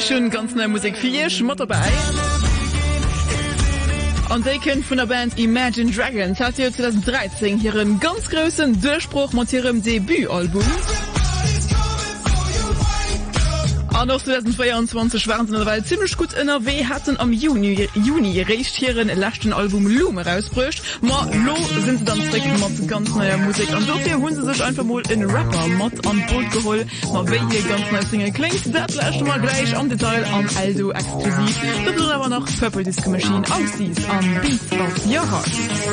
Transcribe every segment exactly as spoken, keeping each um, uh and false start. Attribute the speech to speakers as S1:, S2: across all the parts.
S1: schon ganz neue Musik für ihr, schmott dabei. Und die kennt von der Band Imagine Dragons hat ihr zwanzig dreizehn ihren ganz großen Durchbruch mit ihrem Debütalbum. Und auch zwanzig vierundzwanzig waren sie dabei ziemlich gut in der W, hatten am Juni, Juni recht ihren letzten Album Lume rausgebracht. Ma lo sind sie dann direkt mit ganz neuer Musik. Und dafür haben sie sich einfach mal in Rapper mit an Boot geholt. Mal wie hier ganz neue Single klingt, das lasst mal gleich am Detail an Aldo exklusiv. Das wird aber noch Purple Disco Machine aussieht am Beat of Your Heart.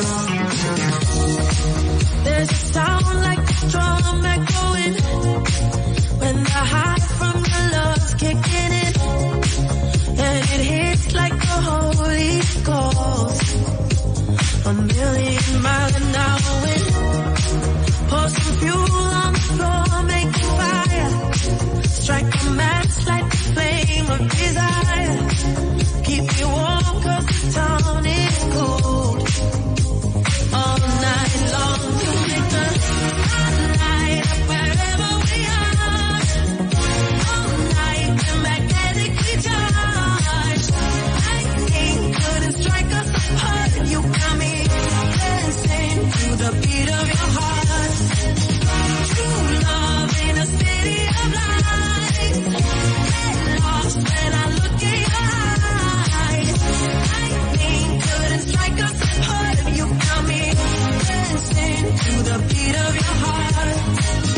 S2: There's a sound like a drum echoing when the high from the love's kicking in, and it hits like the Holy Ghost. A million miles an hour wind, pour some fuel on the floor, make a fire, strike a match, light the flame of desire, keep you warm cause the town is cold. All night long to make the light up wherever we are. All night the magnetically charged. Lightning couldn't strike us apart. You got me dancing to the beat of your heart. True love in a city of lights. Get lost when I look in your eyes. Lightning couldn't strike us apart. You got me dancing to the beat of your heart.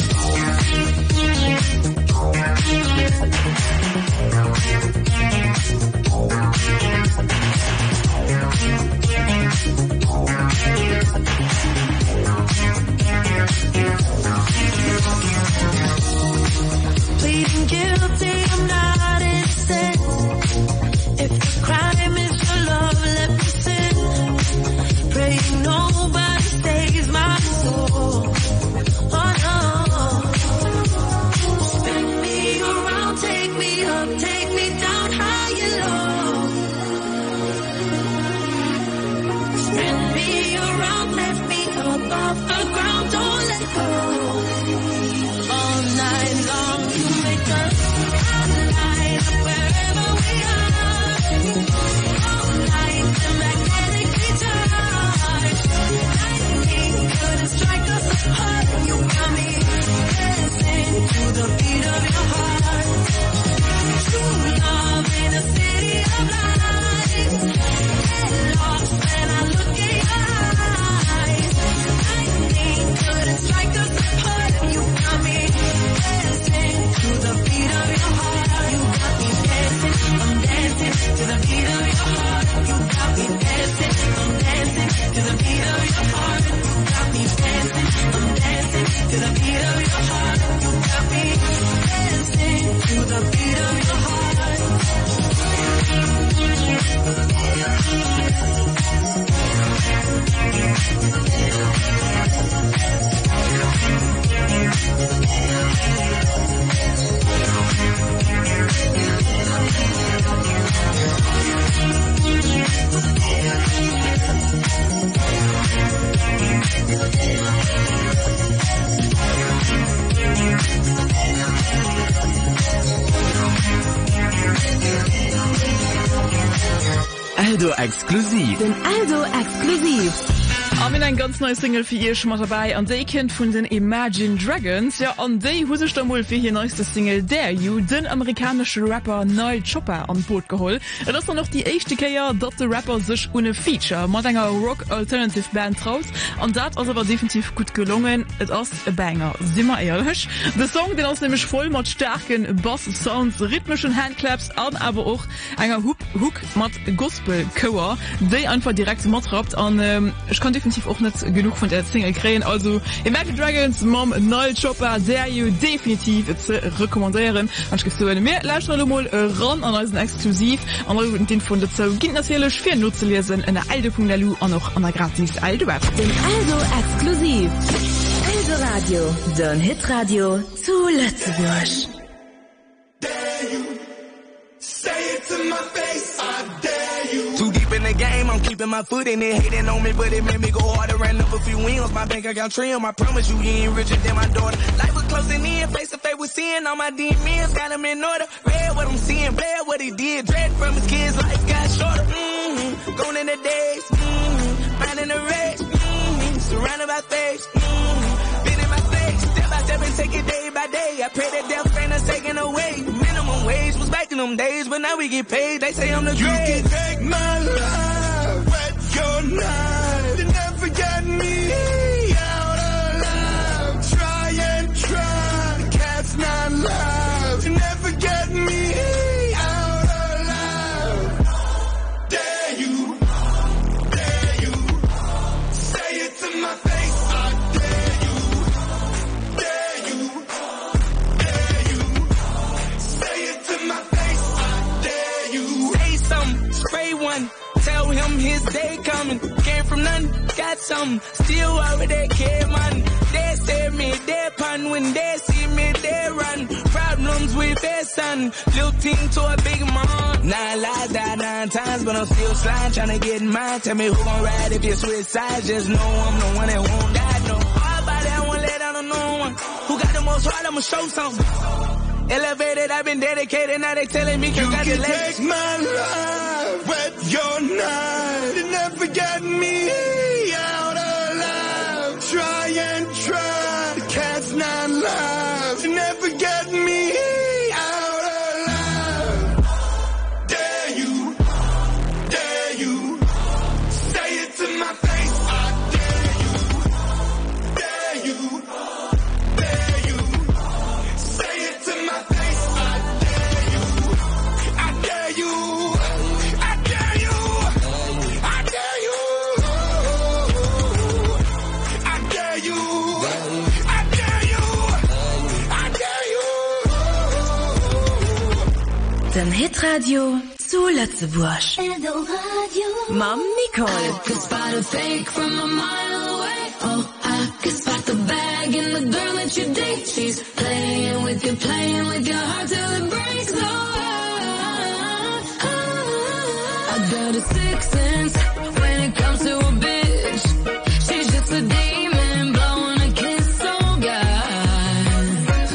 S2: Pleading guilty, I'm not innocent. If the crime is your love, let me sin. Praying nobody saves my soul. Oh no. Spin me around, take me up, take me down high and low. Spin me around, lift me up off the ground, don't let go. All night long you make the light up wherever we are. All night the magnetically charged. Lightning couldn't strike us apart. You got me dancing to the beat of your heart. True love in a city of lights. Get lost when I look in your eyes. Lightning couldn't strike us apart. You got me dancing to the beat of your heart. You got me dancing, I'm dancing to the beat of your heart. You got me dancing, I'm dancing to the beat of your heart. You got me dancing, I'm dancing to the beat of your heart. You got me dancing to the beat of your heart.
S3: Aldo exklusiv.
S4: Den Aldo exklusiv.
S1: Am in ein ganz neues Single für ihr schon mal dabei an die kennt von den Imagine Dragons. Ja, an die huse ich dann wohl für ihr neueste Single Dare You, den amerikanischen Rapper Neil Chopper an Boot geholt. Das ist dann noch die erste Kehr, dass der Rapper sich ohne Feature mit einer Rock-Alternative-Band traut. Und das ist aber definitiv gut gelungen. Es ist ein Banger, sind wir ehrlich. Der Song, den ist nämlich voll mit starken Bass-Sounds, rhythmischen Handclaps und aber auch einer Hook, Hook mit Gospel-Chor, die einfach direkt mitrappt. Und ähm, ich kann definitiv auch nicht genug von der Single kriegen. Also Imagine Dragons, Mom, Neil Chopper, Dare You, definitiv zu rekommandieren. Und ich gebe so eine mehr Leistung mal ran an unseren Exklusiv. Und den von der Zeit gibt natürlich für Nutzer lesen in der Aldo Punkt L U und auch an der gratis Aldo Web.
S4: Den Aldo exklusiv. Aldo Radio, den Hitradio zu Lützeburg.
S5: Dare you, say it to my face, I dare you.
S6: Too deep in the game, I'm keeping my foot in it. Hating on me, but it made me go harder and up a few wing off my bank account trim. I promise you, he ain't richer than my daughter. Life was closing in, face to face with sin. All my demons got him in order. Read what I'm seeing, read what he did. Dread from his kids, life got shorter. Mm-hmm. Going in the days, mm-hmm. Finding the race, mm-hmm. Surrounded by face, mm-hmm. Been in my face, step by step and take it day by day. I pray that death ain't us taken away. Minimum wage was back in them days, but now we get paid. They say I'm the
S5: you
S6: great.
S5: You can take my life, wet your knife, you never get me out alive. Try and try, the cat's not live. You never get me out alive. Dare you, dare you, say it to my face. I dare you, dare you, dare you, say it to my face. I dare you.
S6: Say something, spray one. Tell him his day coming. Came from nothing, got something. Still over there, care man. They stare me, they pun. When they see me, they run. Problems with their son. Little team to a big mom. Nine lives died nine times, but I'm still sliding, trying to get in mine. Tell me who gon' ride if you switch sides. Just know I'm the one that won't die. No, all about it, I won't let down on no one. Who got the most heart, I'ma show something. Elevated, I've been dedicated, now they telling me congratulations.
S5: You can take my life, wet your knife, you never get me out alive. Try and try, the cat's not live, you never get me out alive. Dare you, dare you, say it to my face. I dare you, dare you, dare you, say it to my face. I dare you, I dare you, I dare you, I dare you, I dare you, I dare you, I dare you.
S4: Den Hitradio zu Lützebusch. Mam Nicole.
S2: I could spot a fake from a mile away. Oh, I could spot the bag in the girl that you date. She's playing with you, playing with your heart till it breaks. Oh, I got a sixth sense when it comes to a bitch. She's just a demon blowing a kiss. Oh God,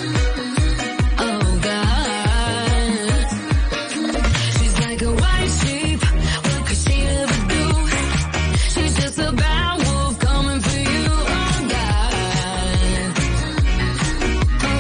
S2: oh God. She's like a white sheep. What could she ever do? She's just a bad wolf coming for you. Oh God, oh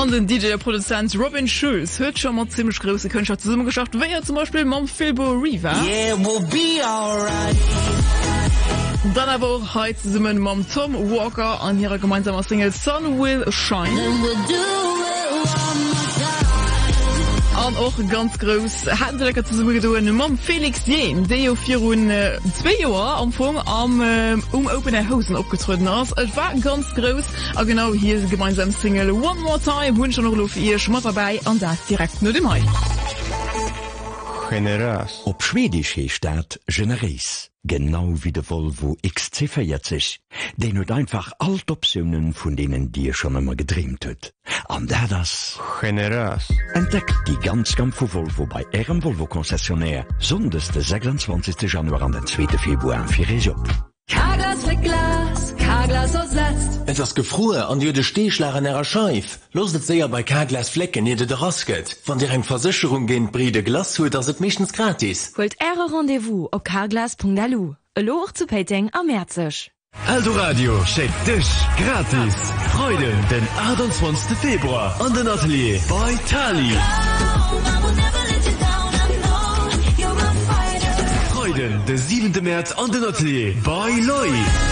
S1: an den D J-Produzent Robin Schulz hört schon mal ziemlich große Künstler zusammengeschafft, wie ja zum Beispiel Mom Philbo Riva.
S6: Yeah, we'll be alright.
S1: Dann aber auch heute zusammen Mom Tom Walker an ihrer gemeinsamen Single Sun Will Shine. Und auch ganz groß hatten sie lecker zusammen getan Mom Felix Jen, der auf vier und äh, zwei Jahre am Anfang am äh, um Open Air Hosen abgetreten ist. Es war ganz groß. Und genau hier ist die gemeinsame Single One More Time. Wünsche noch für ihr schon mal dabei und das direkt nur dem Mai.
S7: Generas. Op Schwedisch hecht dat Generis. Genau wie de Volvo X C vierzig. Den hat einfach alt Optionen von denen dir schon immer gedreamt hat. An der das Generas. Entdeckt die ganz Kampf von Volvo bei ihrem Volvo-Konzessionär. Sonntag den sechsundzwanzigsten Januar an den zweiten Februar für Job.
S4: Carglass für Glas, Carglass ersetzt.
S8: Etwas gefrohe an dir de Stehschlag an ihrer Scheif. Loset sehr bei Carglass Flecken jede der Rasket. Von der eng Versicherung gehen Bride Glas holt, das ist meistens gratis.
S4: Holt eure Rendezvous auf carglass punkt a l u. Hallo zu Peting am Märzig.
S9: Aldo Radio schickt dich gratis. Freude den achtundzwanzigsten Februar an den Atelier bei Tali. Freuden den siebenten März an den Atelier bei Loi.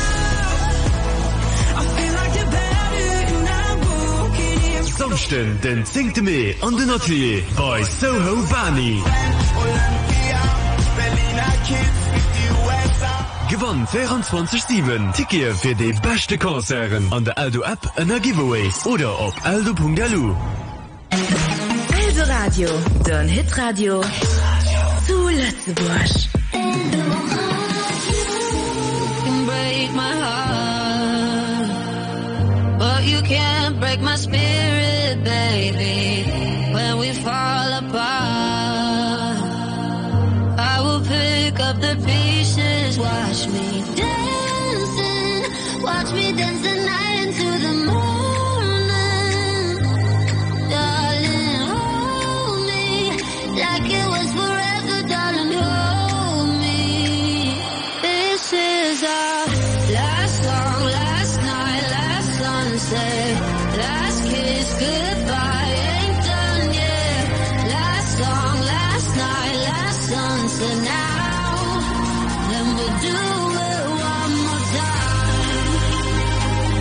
S9: Samstag den zehnten Mai an den Atelier bei Soho Bani. Gewann vierundzwanzig sieben Ticket für die beste Konzerten an der Aldo App und der Giveaways oder auf aldo punkt a l u.
S4: Aldo Radio, dein Hitradio zu Lützeburg.
S2: Break my heart, but you can't break my spirit, baby. When we fall apart, I will pick up the pieces. Watch me dancing, watch me dance the night into the morning. Darling, hold me like it was forever, darling, hold me. This is our last song, last night, last sunset, last kiss, goodbye, ain't done yet. Last song, last night, last sunset, now then we'll do it one more time.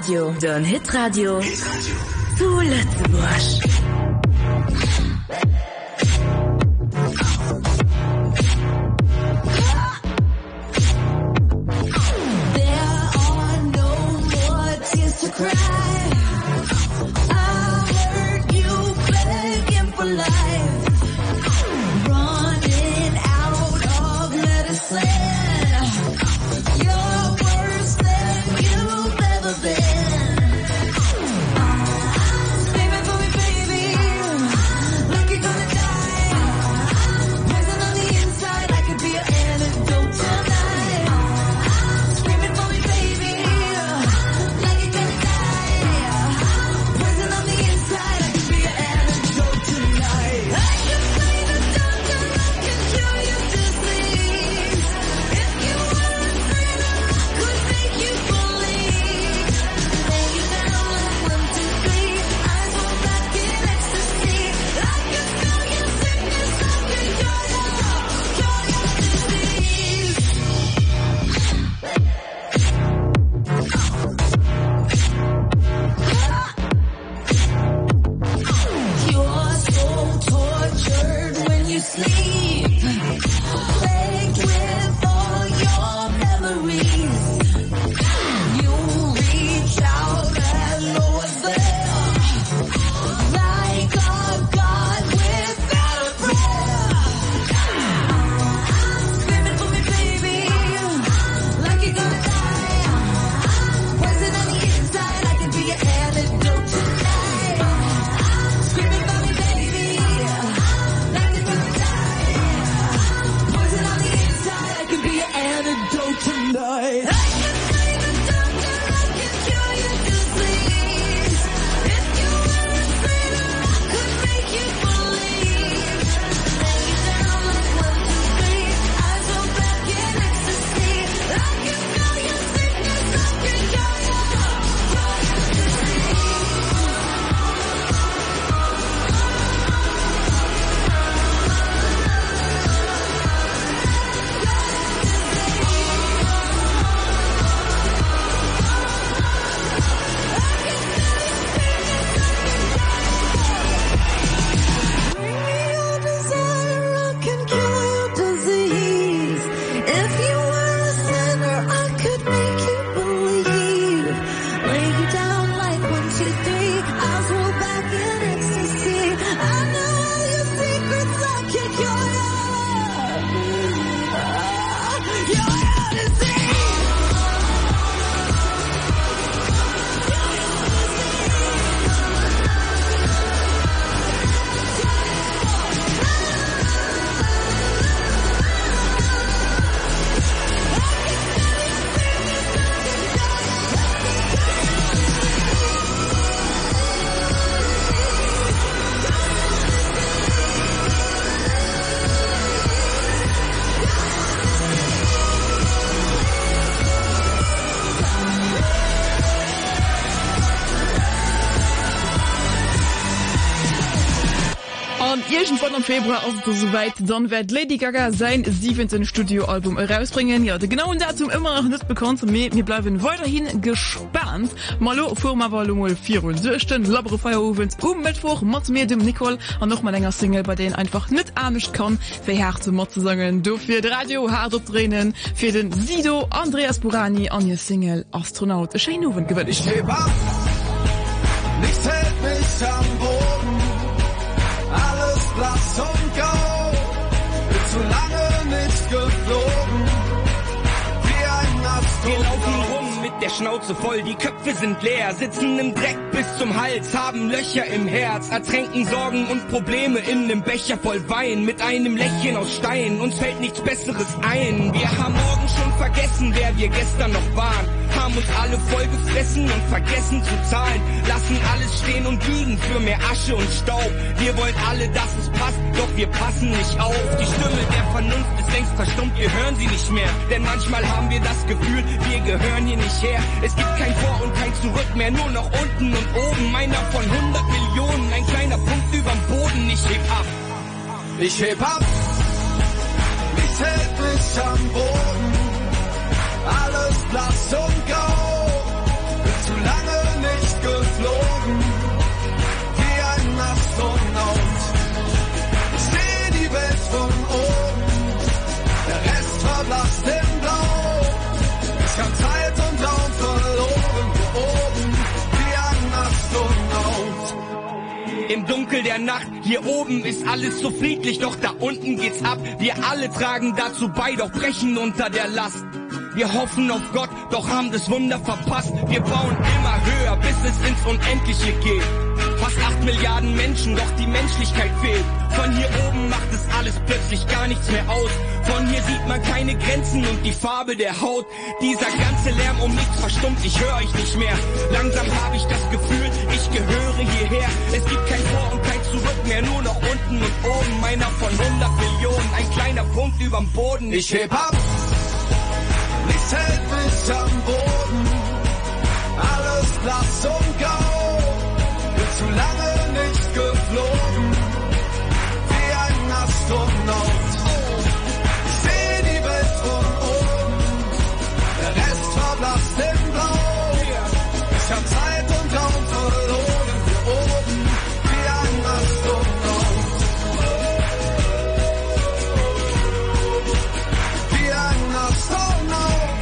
S4: Radio, den Hitradio zu Lützebusch.
S1: Irgendwann am Februar ist soweit, dann wird Lady Gaga sein siebzehnten Studioalbum herausbringen. Ja, der genaue Datum immer noch nicht bekannt. Wir, wir bleiben weiterhin gespannt. Malo, vor mal war mal vier Uhr durch den Labere Feierabend um Mittwoch mit mir, dem Nicole, und noch mal länger Single, bei denen einfach nicht ahnisch kann, für Herzen mit zu sagen. Du für das Radio, hart Tränen, für den Sido, Andreas Burani, an ihr Single Astronaut. Schönen Abend, gewünscht.
S5: Ich heb ab, nichts hält mich am Boden. Alles blass und grau, bin zu lange nicht geflogen, wie ein Astronaut.
S6: Wir laufen rum mit der Schnauze voll, die Köpfe sind leer, sitzen im Dreck bis zum Hals, haben Löcher im Herz, ertränken Sorgen und Probleme in einem Becher voll Wein, mit einem Lächeln aus Stein, uns fällt nichts Besseres ein. Wir haben morgen schon vergessen, wer wir gestern noch waren, haben uns alle voll gefressen und vergessen zu zahlen, lassen alles stehen und liegen für mehr Asche und Staub. Wir wollen alle, dass es passt, doch wir passen nicht auf. Die Stimme der Vernunft ist längst verstummt, wir hören sie nicht mehr, denn manchmal haben wir das Gefühl, wir gehören hier nicht her. Es gibt kein Vor und kein Zurück mehr, nur noch unten und oben. Meiner von hundert Millionen, ein kleiner Punkt überm Boden. Ich heb ab,
S5: ich heb ab, nichts hält mich am Boden. Alles blass und grau, bin zu lange
S6: Dunkel der Nacht, hier oben ist alles so friedlich, doch da unten geht's ab. Wir alle tragen dazu bei, doch brechen unter der Last. Wir hoffen auf Gott, doch haben das Wunder verpasst. Wir bauen immer höher, bis es ins Unendliche geht. Fast acht Milliarden Menschen, doch die Menschlichkeit fehlt. Von hier oben macht es alles plötzlich gar nichts mehr aus. Von hier sieht man keine Grenzen und die Farbe der Haut. Dieser ganze Lärm um nichts verstummt, ich höre euch nicht mehr. Langsam habe ich das Gefühl, ich gehöre hierher. Es gibt kein Vor und kein Zurück mehr, nur noch unten und oben. Einer von hundert Millionen, ein kleiner Punkt überm Boden.
S5: Ich heb ab, nichts hält mich am Boden. Alles blass und grau, bin zu lange nicht geflogen, wie ein Astronaut. Ich seh die Welt von oben, der Rest verblasst in Blau. Ich hab Zeit und Raum verloren, hier oben, wie ein Astronaut. Wie ein Astronaut.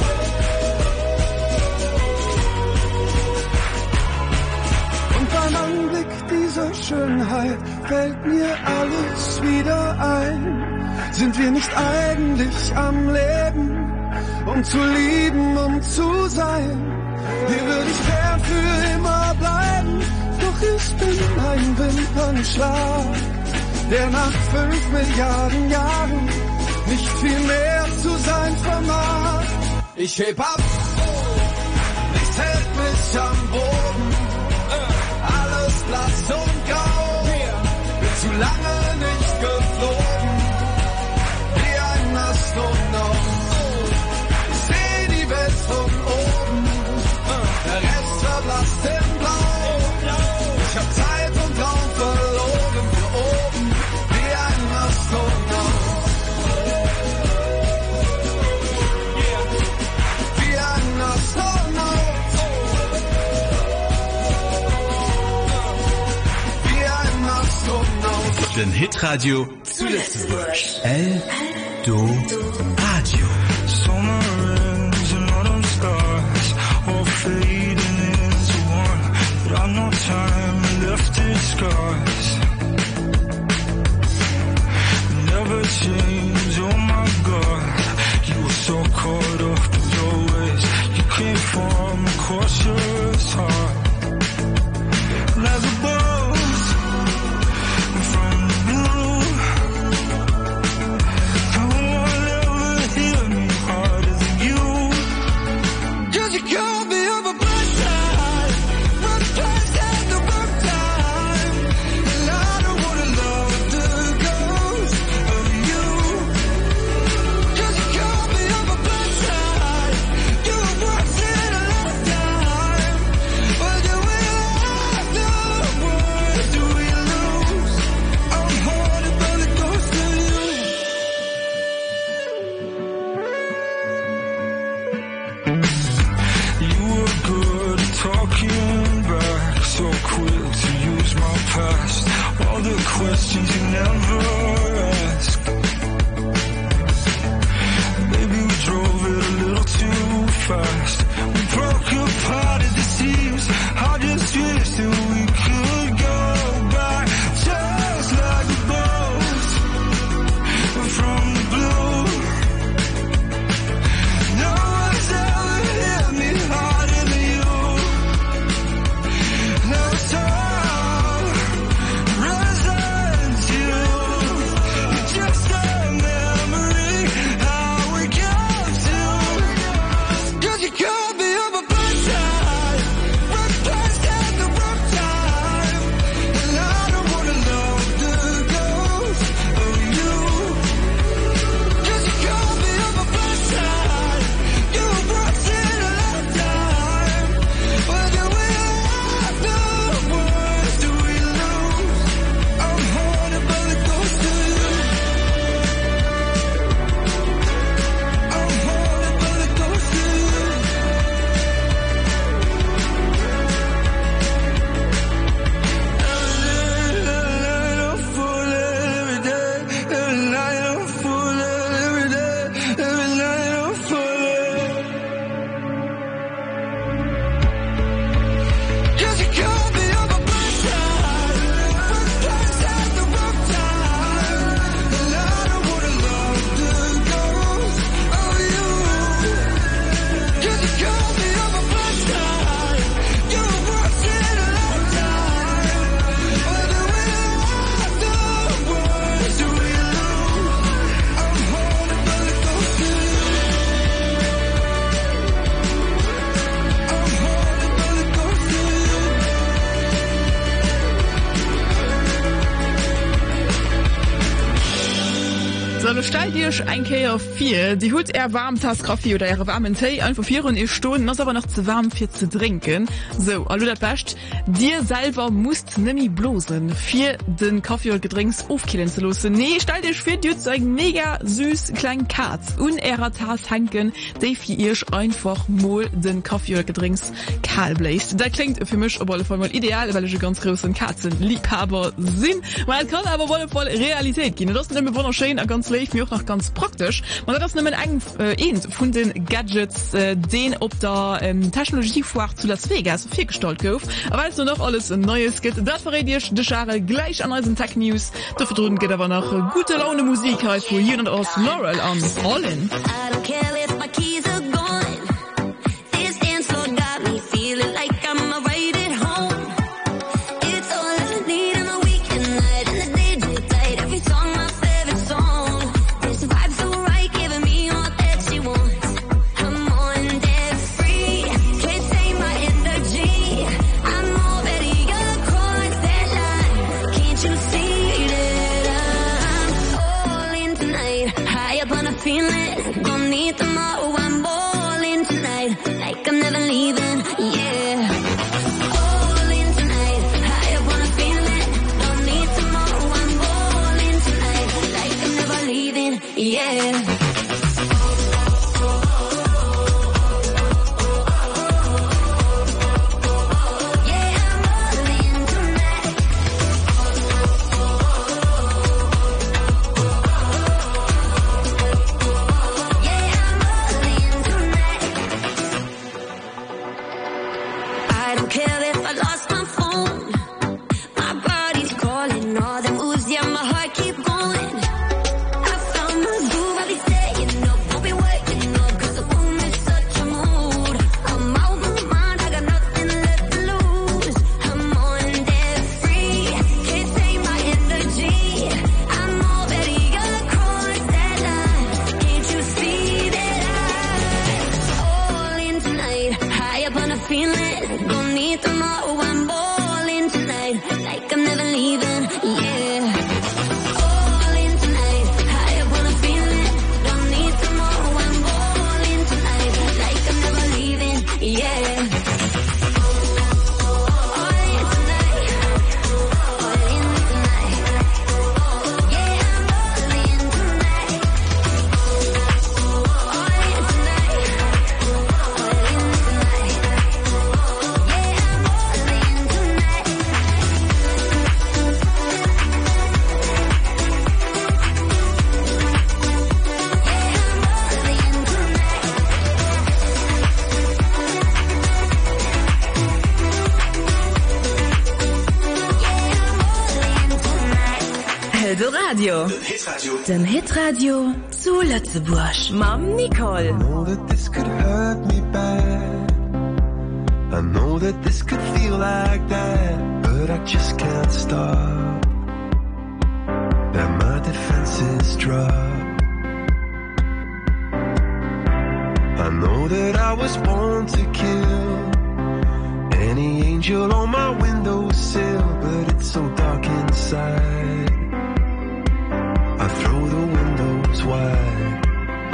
S5: Und beim Anblick dieser Schönheit fällt mir alles wieder ein. Sind wir nicht eigentlich am Leben, um zu lieben, um zu sein? Hier würde ich gern für immer bleiben, doch ich bin ein Wimpernschlag, der nach fünf Milliarden Jahren nicht viel mehr zu sein vermag. Ich heb ab, nichts hält mich am Boden, alles blass und grau, bin zu lange nicht geflogen, wie ein Astronaut. Ich seh die Welt von oben, der Rest verblasst in Blau. Ich hab Zeit und Raum verloren, hier oben, wie ein Astronaut. Wie ein Astronaut. Wie ein Astronaut.
S9: Den Hitradio zu Lützeburg. Eldo Radio.
S5: Summer rings and autumn stars, all fading into one, but I've no time left in scars. Never change, oh my God, you were so caught up in your ways, you came from a cautious heart. There's a buzz from the blue, no one ever hit me harder than you. Cause you called me up a blood time, one place at the wrong time, and I don't wanna love the ghost of you. Cause you called me up a blood time, you were once in a lifetime, but do we last the world, do we lose? I'm haunted by the ghost of you. You were good at talking back, so quick to use my past, all the questions you never asked. Maybe we drove it a little too fast, we broke apart at the seams. I just wish that we could go back, just like a boat from the blue. No one's ever hit me harder than you. Now it's all resent you.
S1: So, du stell dir ein K auf vier, die Hut eher warm Tass Kaffee oder ihre warmen Tee einfach vier und ihr Stunden, das aber noch zu warm für zu trinken. So, also das Best, dir selber musst nämlich bloßen, für den Kaffee oder Getränks aufkillen zu lassen. Nee, stell dir für dir so ein mega süß kleinen Katz und ihrer Tass hanken, die für ihr einfach mal den Kaffee oder Getränks kahl bläst. Das klingt für mich aber voll mal ideal, weil ich ganz großen Katzenliebhaber sind. Man kann aber wohl voll Realität gehen. Das ist nämlich wunderschön, ganz leicht, mir auch noch ganz praktisch. Man hat das nämlich ein äh, von den Gadgets, äh, den ob der ähm, Technologiefoire zu Las Vegas viel gestaltet wird. Aber weil es noch alles Neues gibt, das verrät ihr die Schare gleich an unseren Tech News. Dafür drüben geht aber noch äh, gute Laune Musik heißt für You und aus Laurel an All In.
S2: Feeling, don't need them all, I'm balling tonight, like I'm never leaving, yeah. All in tonight, high up on a feeling, don't need them all, I'm balling tonight, like I'm never leaving, yeah.
S4: Radio. Den Hitradio zu Lützeburg. Mam Nicole.
S10: I know that this could hurt me bad. I know that this could feel like that, but I just can't stop. That my defenses drop. I know that I was born to kill any angel on my windowsill, but it's so dark inside. I throw the windows wide.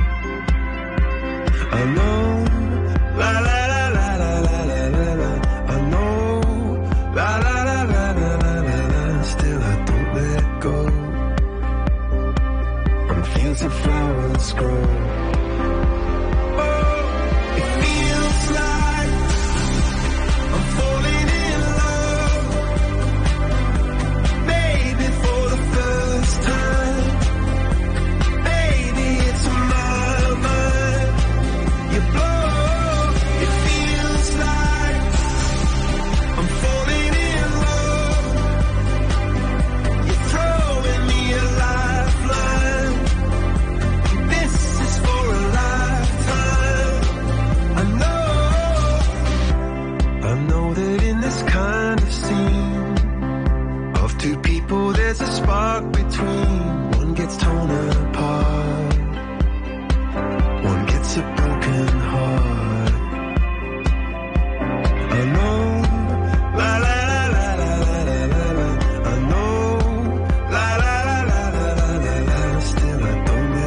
S10: I know, la la la la la la la la la. I know, la la la la la la la la. Still I don't let go. On fields of flowers grow. Oh, it feels like I'm falling in love. Maybe for the first time. There's a spark between. One gets torn apart, one gets a broken heart. I know, la la la la la la la la. I know, la la la la la la la la. Still I don't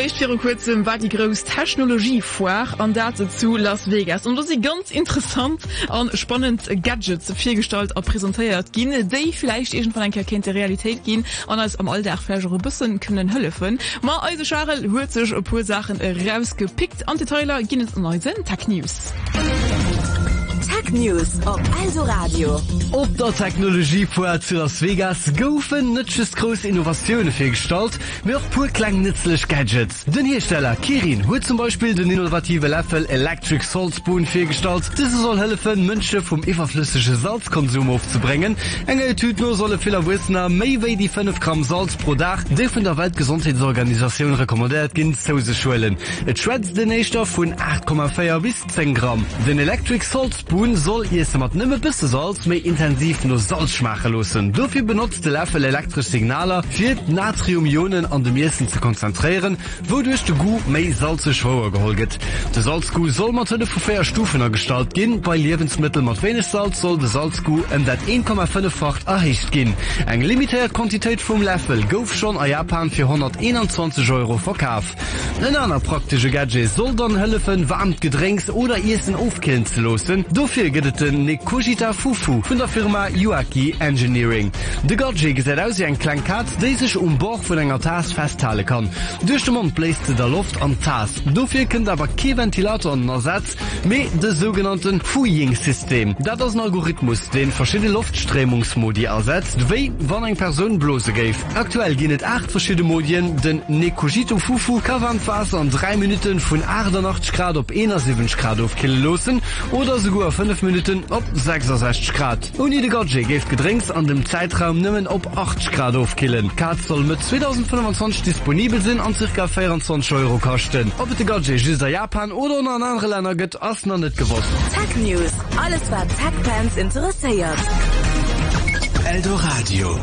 S1: Bericht für kurzem war die große Technologiefoire an dazu zu Las Vegas und das ist ganz interessant und spannend Gadgets viergestalt auch präsentiert gehen, die vielleicht irgendwann eine erkannte Realität gehen und als am Alltag vielleicht ein bisschen können helfen. Mal also Charles hört sich ein paar Sachen rausgepickt und die Trailer gehen jetzt in neuen Tech News.
S4: Tech News op Also Radio.
S9: Op der Technologie vor zu Las Vegas goufen nëtches groß Innovationen firstalt, mir auch pur klein nützlich Gadgets. Den Hersteller Kirin huet zum Beispiel den innovative Löffel Electric Salt Spoon firstalt. Diese soll helfen, Mënsche vom überflüssige Salzkonsum aufzubringen. Engel Tütno solle vieler Wissner méi die fünf Gramm Salz pro Dach, de von der Weltgesundheitsorganisation rekommandiert gin zu schwellen. Et schwätzt den Nächstoff von acht Komma vier bis zehn Gramm. Den Electric Salt Spoon soll ihr mat nimme bis Salz méi intensiv nur Salz schmache lassen. Dafür benutzt der Löffel elektrische Signaler fir Natriumionen an dem Essen zu konzentrieren, wodurch de Gu méi salze schwoer geholget. De Salzgu soll mat vu vier Stufener Gestalt gin, bei Lebensmittel mat wenig Salz soll de Salzgu em dat eins Komma fünf-facht erhecht gin. Eng limitiert Quantität vom Löffel gouf schon a Japan für hunderteinundzwanzig Euro verkauf. Ein anderer praktische Gadget soll dann helfen, warmt Getränks oder Essen aufkillen zu lassen. Dafür gibt den Nekojita Fufu von der Firma Yuaki Engineering. De Gadget sieht aus wie ein kleiner Kat, der sich um Bord von einer Tas festhalten kann. Durch den Mund bläst der Luft an Tas. Dafür kommt aber kein Ventilator in Ersatz, mit dem sogenannten Fuying-System. Das ist ein Algorithmus, den verschiedene Luftströmungsmodi ersetzt, wie wenn eine Person Blase gibt. Aktuell gibt es acht verschiedene Modien. Den Nekojita Fufu kann Wasser in drei Minuten von achtundachtzig Grad auf einundsiebzig Grad aufkillen lassen oder sogar fünf Minuten op sechsundsechzig Grad. Und jede Gadget gibt Getränks an dem Zeitraum nimmen op achtzig Grad aufkillen. Kat soll mit zweitausendfünfundzwanzig disponibel sein und ca. vierundzwanzig Euro kosten. Ob es die Gadget just in Japan oder in anderen Ländern gibt, ist noch nicht gewusst.
S4: Tech News. Alles, was Tech-Fans interessiert.
S3: Eldoradio.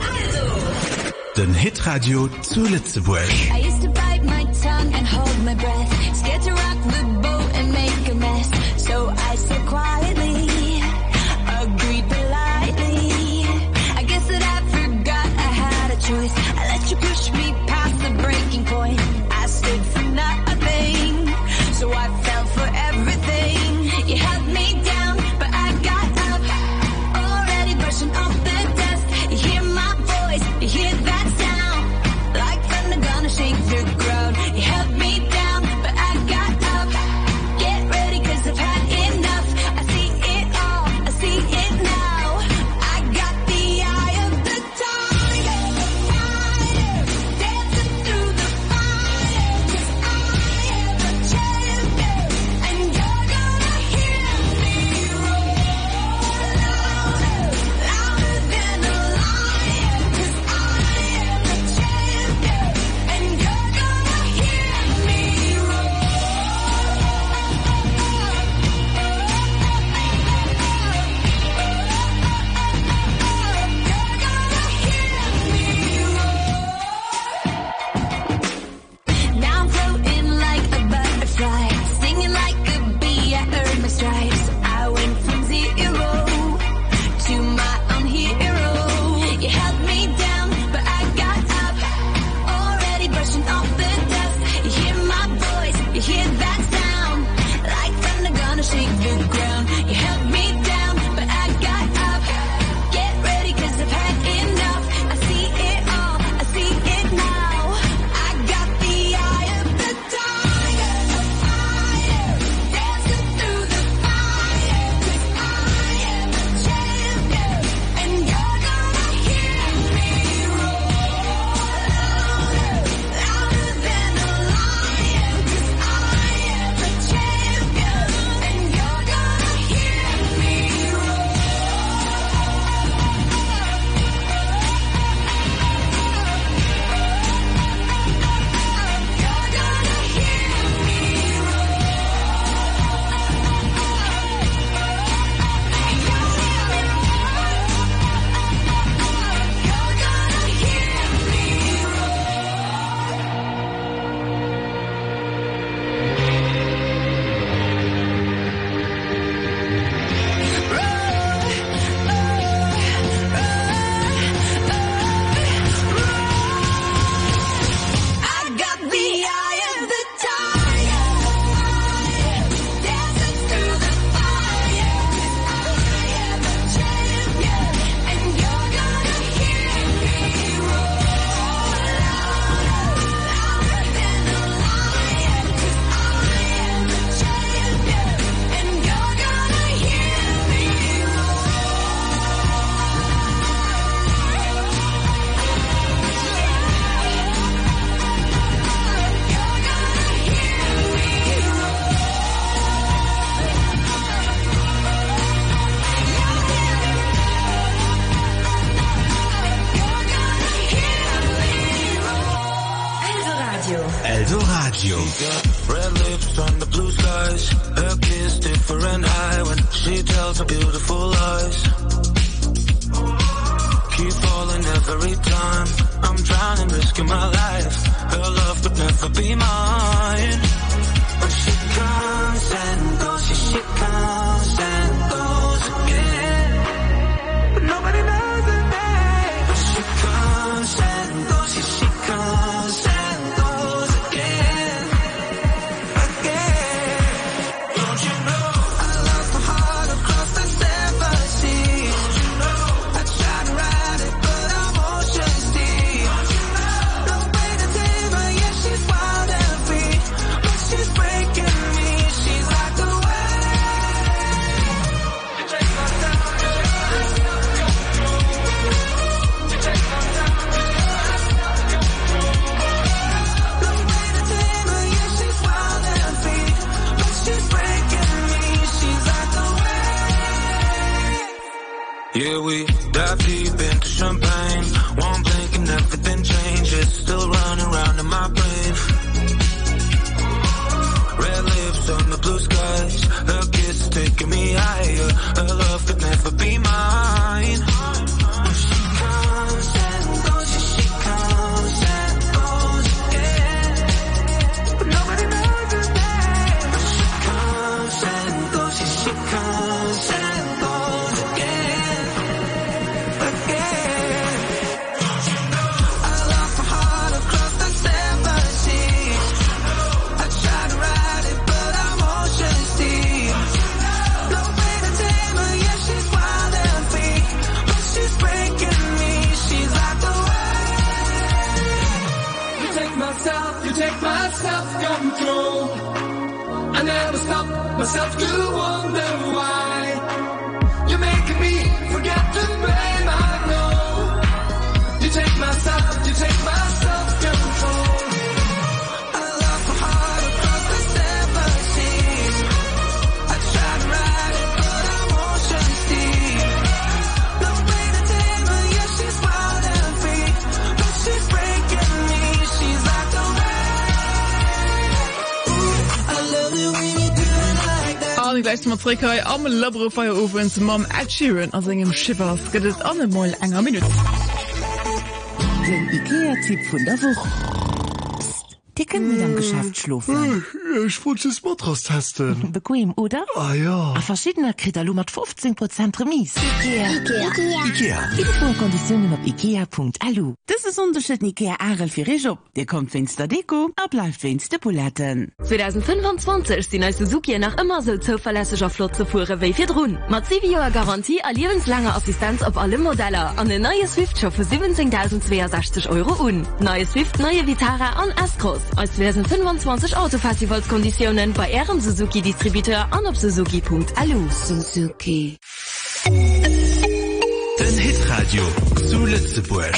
S3: Den Hitradio zu Lützeburg.
S2: I used to bite my tongue and hold my breath, scared to rock the boat and make a mess, so I said quietly, agreed politely. I guess that I forgot I had a choice. I let you push me past the breaking point. I stood for nothing, so I fell for everything. You held me down, but I got up, already brushing off the dust. You hear my voice, you hear that sound, like thunder gonna shake the ground. You held me down, but I got up. Get ready, cause I've had enough. I see it all, I see it now. I got the eye of the tiger, tiger, dance
S4: Radio.
S3: Eldo Radio.
S6: Red lips on the blue skies. Her kiss different eye when she tells her beautiful lies. Keep falling every time. I'm drowning, risking my life. Her love could never be mine. But she comes and goes, she, she comes and goes again. But nobody knows her name. But she comes and goes, she, she comes and goes again. Again. Don't you know I lost my heart across the seven seas. Don't you know I tried to ride it, but I'm ocean deep. Don't you know no way to tame her, yeah, she's wild and free. But she's breaking me, she's like the wave. You take my time, you take my time, you take my time, no way to tame her, yeah, she's wild and free. But she's breaking me, she's like the wave. Yeah, we dive deep into champagne. One blink and everything changes. Still running around in my brain. Red lips on the blue skies. Her kiss is taking me higher. Her love could never be mine. She comes and goes, yeah, she comes and goes again. But nobody knows her name. She comes and goes, yeah, she comes and goes again. Again. I lost my heart across the seven seas. I tried to ride it, but I'm ocean deep. No way to tame her, yeah, she's wild and free. But she's breaking me, she's like the wave. You take my self, you take my self-control. I never stop myself to wonder why. You're making me forget the blame I know. You take my self, you take my self-control. I lost my heart across the seven seas. I tried to ride it, but I'm ocean deep. No way to tame her, yeah, she's wild and free. But she's breaking me, she's like the wave. Ooh, I love it when you do it like that.
S1: Alle gleich zum Trickai am Labro Feierofens Mam Ed Sheeran aus engem Schiffers gedet anmal enger Minute.
S11: Den IKEA-Tipp von der Woche. Die können mit am Geschäft schlafen.
S10: Ich wollte das Matras testen.
S11: Bequem, oder?
S10: Ah ja.
S11: A verschiedener Kriterien mit fünfzehn Prozent Remis. IKEA.
S4: IKEA.
S3: Ikea.
S11: Info und Konditionen auf ikea punkt a l u. Das ist Unterschied IKEA Arel für Ihre Job. Der kommt wenn's der Deko, abläuft wenn's der Buletten.
S12: zwanzig fünfundzwanzig ist die neue Suzuki nach immer so zuverlässiger Flot zu fuhren wie für Drohnen. Mit sieben Jahren Garantie a lebenslange Assistenz auf alle Modelle. An ein neues Swift schon für siebzehntausendzweiundsechzig Euro un. Neue Swift, neue Vitara und S-Cross. Als zwanzig fünfundzwanzig Autofestivalskonditionen bei Ihrem Suzuki-Distributeur an auf suzuki punkt a l u.
S11: Suzuki.
S3: Den Hitradio zu Lützeburg.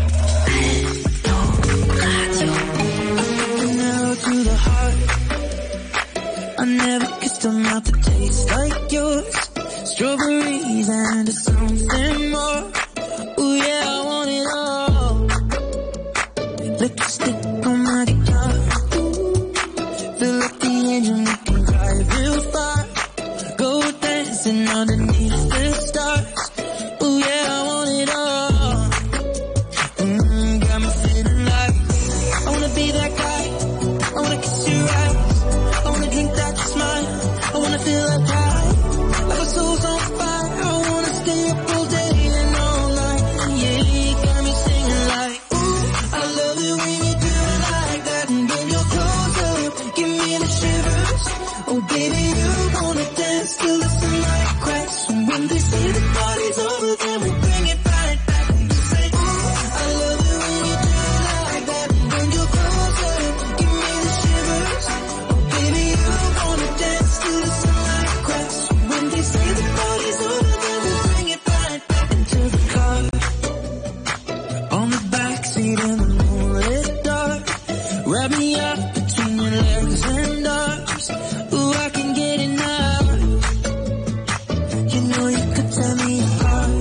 S2: To the heart, I never kissed a mouth that tastes like yours. Strawberries and something more. Ooh yeah, I want it all. Lipstick on my guitar. Fill up the engine, we can drive real far. Go dancing underneath the stars. Ooh yeah, I want it all. Mm, got me feeling like I wanna be that guy. I wanna kiss your eyes. I wanna drink that you smile. I wanna feel like high. Like a soul's on fire. I wanna stay up all day and all night. Yeah, you got me singing like, ooh, I love it when you do it like that. And when you're close up, give me the shivers. Oh baby, you wanna dance till the sunlight cracks. And when they say the party's over, then we bring it right back. And you say, ooh, I love it when you do it like that. And when you're close up, give me the shivers. Oh baby, you wanna dance till the sunlight cracks. And when they say the party's over, then we bring it right back into the car. On the backseat in the moonlit dark. Wrap me up between your legs and arms. Ooh, I can get it now. You know you could tear me apart.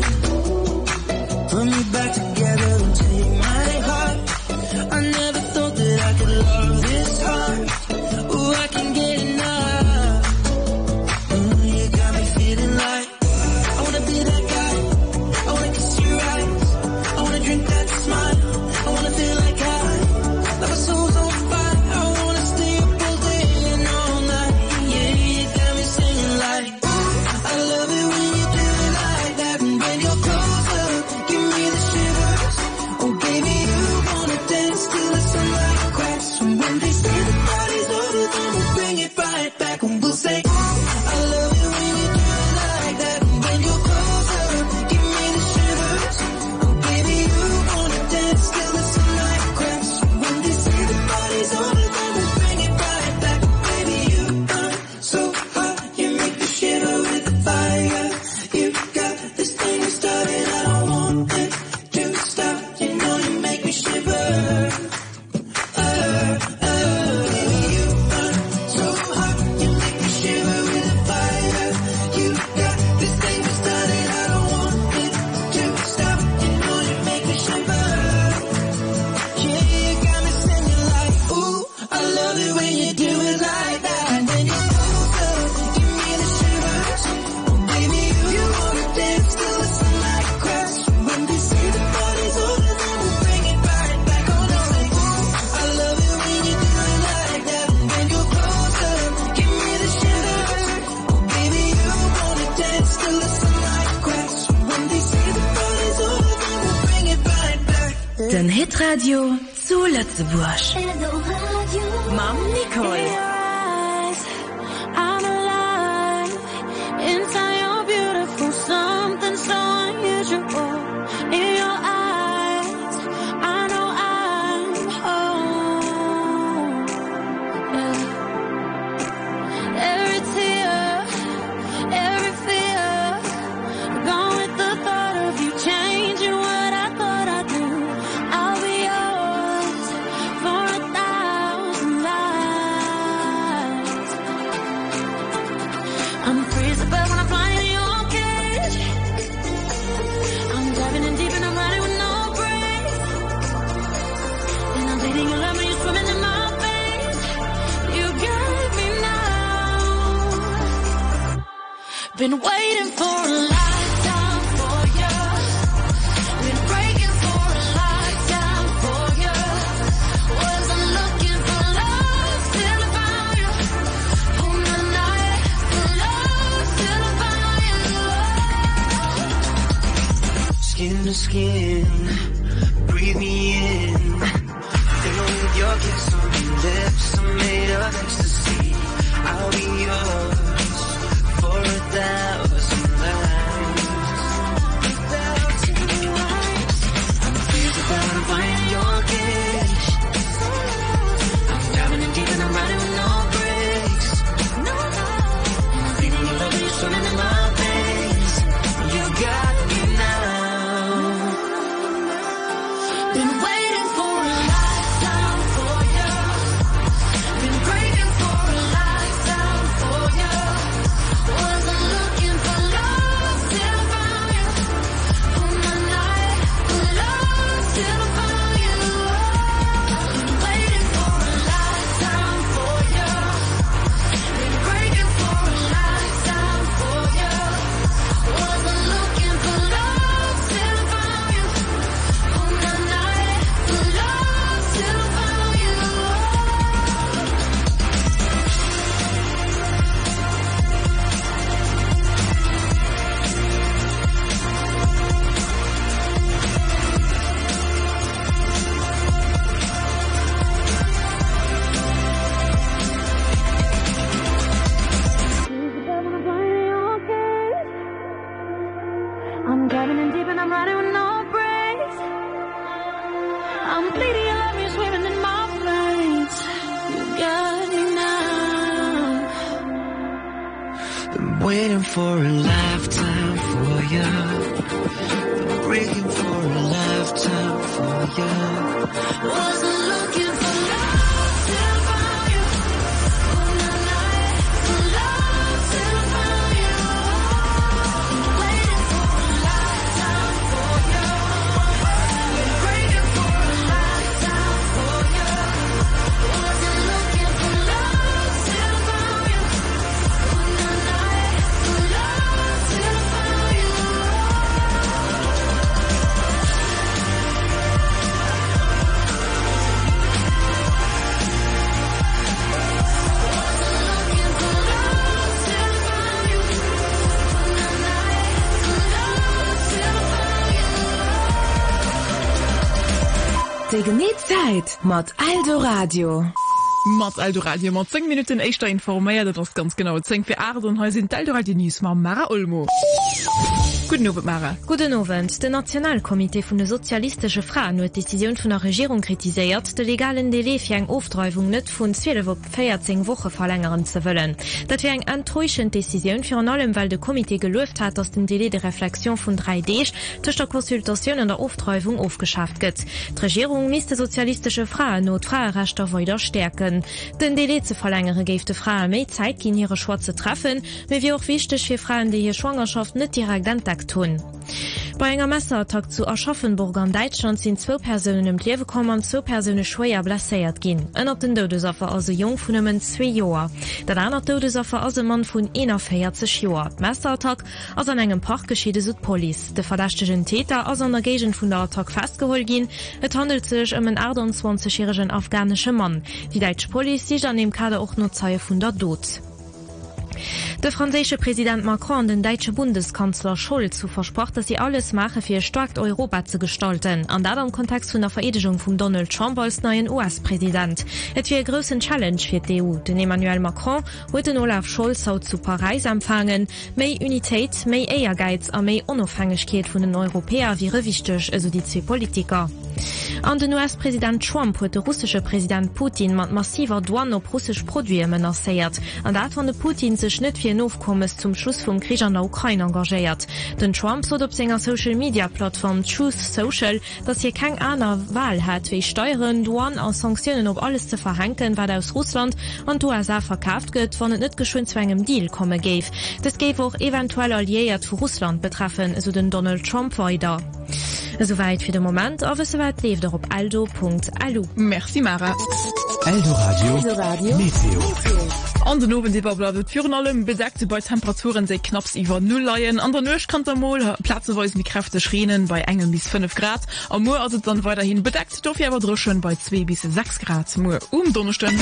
S2: Put me back together and take my heart. I never thought that I could love this hard. Ooh, I can get enough. Ooh, you got me feeling like I wanna be that guy. I wanna kiss your eyes. I wanna drink that smile. I wanna feel like I love my soul's on fire. I wanna stay up all day and all night. Yeah, you got me singing like ooh, I love it when you do it like that. And when you're closer, give me the shivers. Oh baby, you wanna dance till the sunlight cracks. And when they say the party's over, then we'll bring it right back. And we'll say ooh, I love it when you do it like that. And when you're closer, give me the shivers. Oh baby, you wanna dance till the sunlight cracks. And when they say the party's over, then we'll bring it right back. Baby, you burn so hot, you make me shiver with the fire. You got this thing started, I don't want it to stop. You know you make me shiver. Uh, uh, baby, you burn so hot, you make me shiver with the fire. You got this thing started, I don't want it to stop. You know you make me shiver. Yeah, you got me singing like ooh, I love it when you do it like that. And when you're closer, give me the shivers. Oh baby, you wanna dance till the sunlight cracks. When they say the party's over, then we'll bring it right back. Oh no, like ooh, I love it when you do it like that. And when you're closer, give me the shivers. Oh baby, you wanna dance till the sunlight cracks. When they say the party's over, then we'll bring it right back.
S4: Den Hitradio zu Lützeburg. Mam Nicole.
S2: I'm alive inside your beautiful something so unusual in your eyes. I know I'm home. Yeah. Every tear, every fear, gone with the thought of you changing what I thought I'd do. I'll be yours for a thousand lives. I'm free as a bird when I'm flying in your cage. I'm diving in deep and I'm riding with no brakes. And I'm bleeding your love when you're swimming in my face. You got me now. Been waiting for a lifetime for you. Been breaking for a lifetime for you. Wasn't looking for love till I found you. On the night for love till I found you. Skin to skin, breathe me in. Feel with your kiss on your lips, I'm made of ecstasy. I'll be yours for a thousand lives. Thousand lives. I'm crazy but I'm flying in your cage. I'm diving in deep and I'm riding with no brakes. No, no. And I'm feeling your love when you're swimming in my veins. You got me now. Been waiting for a lifetime for you. Been breaking for a lifetime for you. Wasn't looking for love till I found you. On the night for love till I found you. Been waiting for a lifetime for you. Been breaking for a lifetime for you. Wasn't looking for love till I found you. On the night for love till I found you. I'm diving in deep and I'm riding with no brakes. I'm bleeding your love, you're swimming in my veins. You got me now. Been waiting for a lifetime for you. Been breaking for a lifetime for you. Wasn't looking for love till I found you. On the night for love till I found you. Been waiting for a lifetime for you. Been breaking for a lifetime for you.
S4: Für genug Zeit mit Aldo Radio.
S1: Mat Aldo Radio mat zehn Minuten echtter informéiert das ganz genau zehn für Art und he sind Aldo Radio News ma Mara Olmo. Guten Abend, Mara.
S13: Guten Abend. Der Nationalkomitee von der sozialistische Frauen hat die Decision von der Regierung kritisiert, der legalen Delay für eine Auftreuung nicht von zwölf auf vierzehn Wochen verlängern zu wollen. Das wäre eine enttäuschende Decision, vor allem, weil der Komitee gelöst hat, dass den Delay der Reflexion von drei D durch die Konsultation und der Auftreuung aufgeschafft wird. Die Regierung misst die sozialistische Frauen und Frauenrechte weiter stärken. Den Delay zu verlängern, gibt die Frauen mehr Zeit, gegen ihre Schwur zu treffen, aber wie auch wichtig für Frauen, die ihre Schwangerschaft nicht direkt entdecken. Tun. Bei einer Messerattack zu Aschaffenburg an Deutschland sind zwei Personen im Leben gekommen und zwei Personen schwer blessiert gehen. Einer den Todesopfer also jung von einem zwei Jahren. Der andere Todesopfer also ein Mann von einundvierzig Jahren. Die Messerattack also an einem Park geschieht, so die Polizei. Der verdächtige Täter also an der Gegend von der Attack festgeholt gehen. Es handelt sich um einen achtundzwanzigjährigen afghanischen Mann. Die deutsche Polizei sieht an dem Kader auch nur Zeuge von der Tod. Der französische Präsident Macron und den deutschen Bundeskanzler Scholz zu versprochen, dass sie alles machen, für stark Europa zu gestalten. Und das im Kontext von der Vereidigung von Donald Trump als neuen U S-Präsident. Es wäre eine große Challenge für die E U. Den Emmanuel Macron wird den Olaf Scholz auch zu Paris empfangen. Mehr Unität, mehr Ehrgeiz und mehr Unabhängigkeit von den Europäern wäre wichtig, also die zwei Politiker. An den U S-Präsident Trump hat der russische Präsident Putin mit massiver Douane auf russische Produkte menaciert. Und das, wenn der Putin sich nicht für ein Aufkommen zum Schluss vom Krieg an der Ukraine engagiert. Denn Trump sagt auf seiner Social-Media-Plattform Truth Social, dass er keine andere Wahl hat, wie Steuern, Douane und Sanktionen auf alles zu verhängen, was aus Russland und den U S A verkauft wird, wenn es nicht geschwind zu einem Deal kommen gäbe. Das gäbe auch eventuell alliiert für Russland betreffen, so den Donald Trump weiter. Soweit für den Moment, aber soweit lebt er auf aldo punkt alu.
S1: Merci, Mara.
S3: Aldo Radio.
S4: Aldo Radio.
S3: Meteo.
S1: An den Oben bleibt für allem bedeckte bei Temperaturen se knapps über null Leien. An der Nösch kann der Mol Platzweisen die Kräfte schrenen bei engem bis fünf Grad. Am Moor also dann weiterhin bedeckt, doch aber drschen bei zwei bis sechs Grad. Moor um Donnerstag.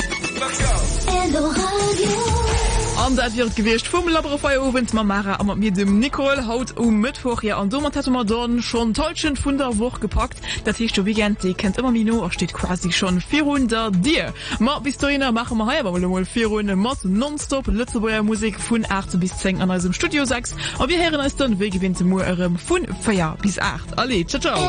S1: An dat wird gewichtcht vum Laberfeierowend ma Mara am mir dem Nicole haut um Mittwoch ja an Sommer hat man dann schon tollschen vun der Woche gepackt. Dat hicht weekend die kennt immer Mino steht quasi schon vierhundert dir. Ma bis du machen wir heer vier Mod nonstop Lützeburger Musik vun acht bis zehn an unserem Studio sechs. Aber wir hören uns dann wie gewinnt Mo vun Feier bis acht. Alle ciao ciao.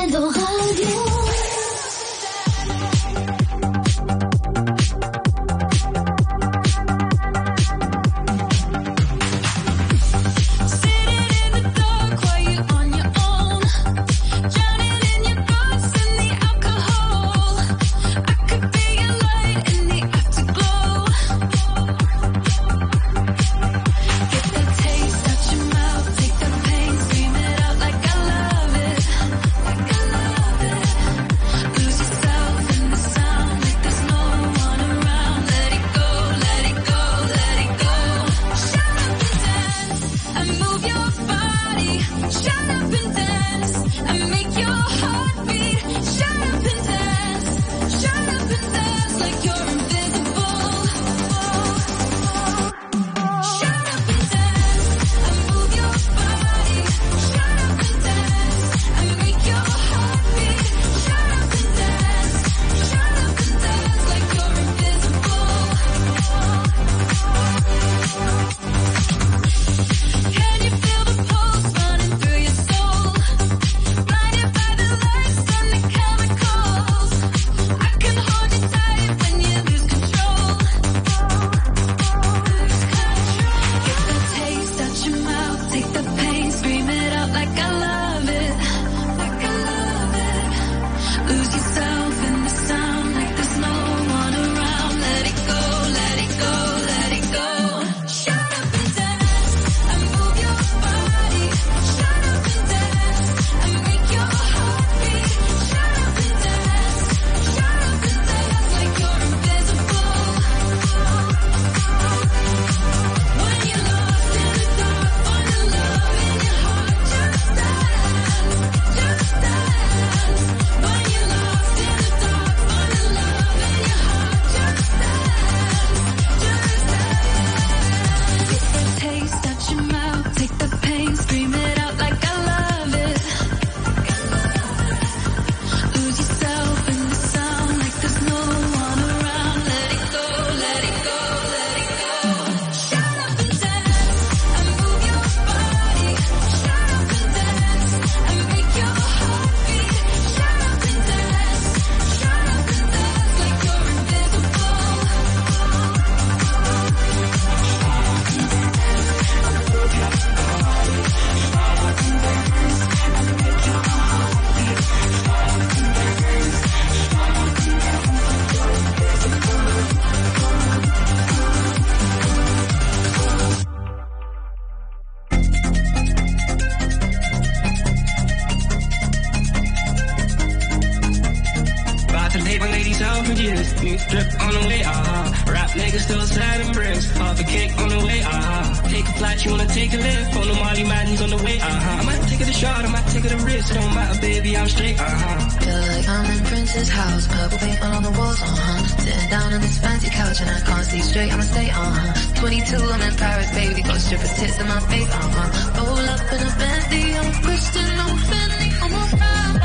S2: Lose
S6: drip on the way, uh-huh. Rap niggas still sliding bricks, half a cake on the way, uh-huh. Take a flight, you wanna take a lift, on the Molly Madden's on the way, uh-huh. I might take it a shot, I might take it a risk, don't matter, baby, I'm straight, uh-huh.
S14: Feel like I'm in Prince's house, purple paint all on the walls, uh-huh. Sitting down on this fancy couch and I can't see straight, I'ma stay, uh-huh. twenty-two, I'm in Paris, baby, got strippers tits in my face, uh-huh. Roll up in a Bentley, I'm Christian, I'm Fendi, I'm a fire,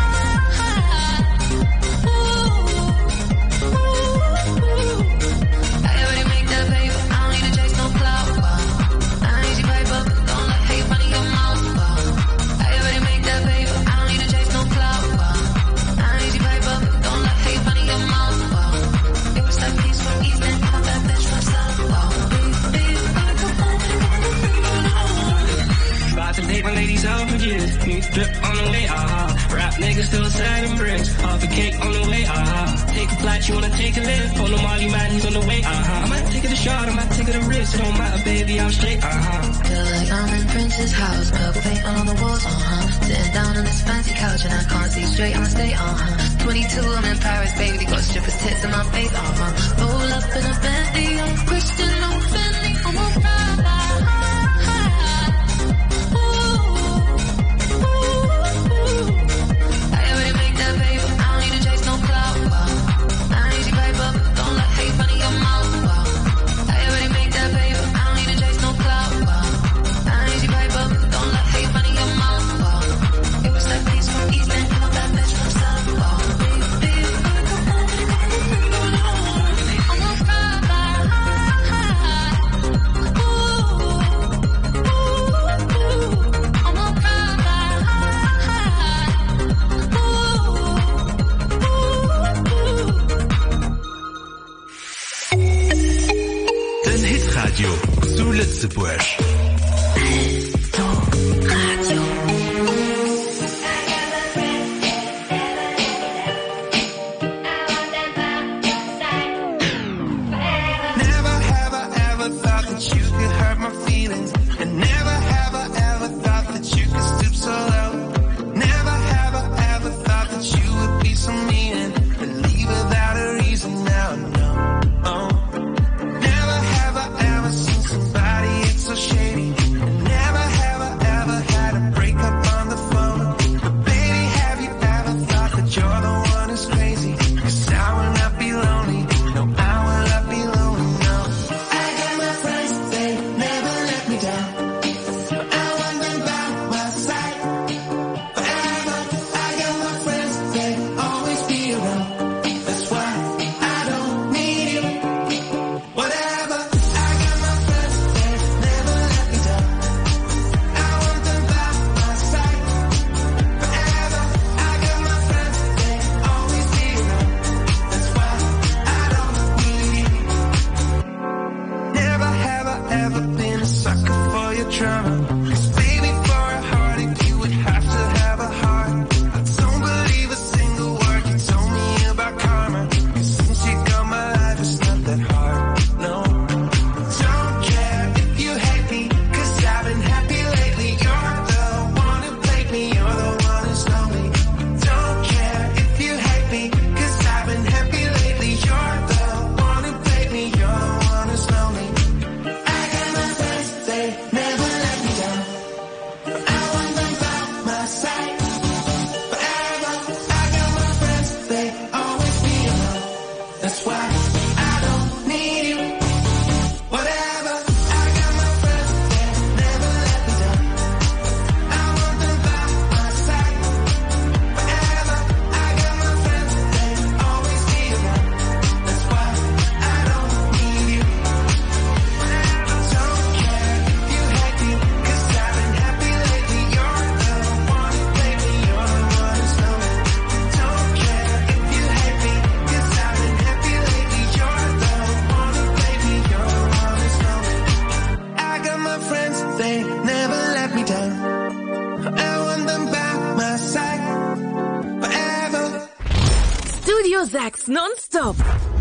S6: my ladies out for years, me drip on the way, uh-huh. Rap niggas still sliding bricks, half a cake on the way, uh-huh. Take a flight, you wanna take a lift, on the Molly Madden's on the way, uh-huh. I might take it a shot, I might take it a risk, it don't matter, baby, I'm straight, uh-huh.
S14: Feel like I'm in Prince's house, purple paint all on the walls, uh-huh. Sitting down on this fancy couch and I can't see straight, I'ma stay, uh-huh. twenty-two, I'm in Paris, baby, got strippers tits in my face, uh-huh. Roll up in a Bentley, I'm Christian, I'm Fendi, I'm a fire.
S3: Zu Lützeburg.
S4: Studio sechs nonstop.